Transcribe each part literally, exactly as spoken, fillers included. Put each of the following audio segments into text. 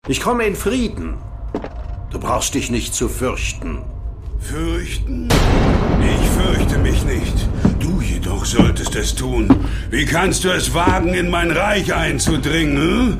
Ich komme in Frieden. Du brauchst dich nicht zu fürchten. Fürchten? Ich fürchte mich nicht. Du jedoch solltest es tun. Wie kannst du es wagen, in mein Reich einzudringen?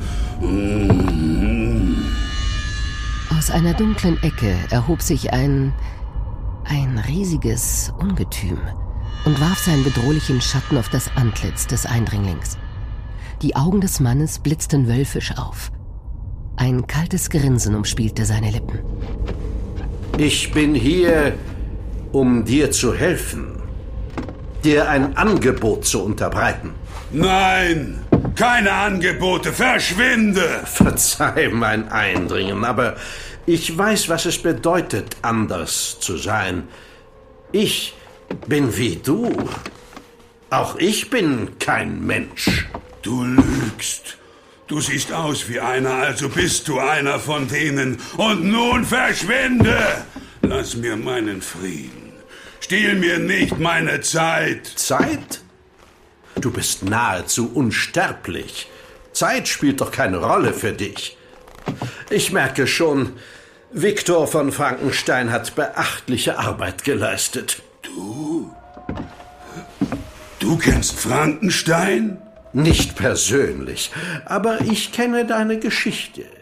Hm? Aus einer dunklen Ecke erhob sich ein... ein riesiges Ungetüm und warf seinen bedrohlichen Schatten auf das Antlitz des Eindringlings. Die Augen des Mannes blitzten wölfisch auf. Ein kaltes Grinsen umspielte seine Lippen. Ich bin hier, um dir zu helfen, dir ein Angebot zu unterbreiten. Nein, keine Angebote, verschwinde! Verzeih mein Eindringen, aber ich weiß, was es bedeutet, anders zu sein. Ich bin wie du. Auch ich bin kein Mensch. Du lügst. Du siehst aus wie einer, also bist du einer von denen. Und nun verschwinde! Lass mir meinen Frieden. Stiehl mir nicht meine Zeit. Zeit? Du bist nahezu unsterblich. Zeit spielt doch keine Rolle für dich. Ich merke schon, Viktor von Frankenstein hat beachtliche Arbeit geleistet. Du? Du kennst Frankenstein? Nicht persönlich, aber ich kenne deine Geschichte.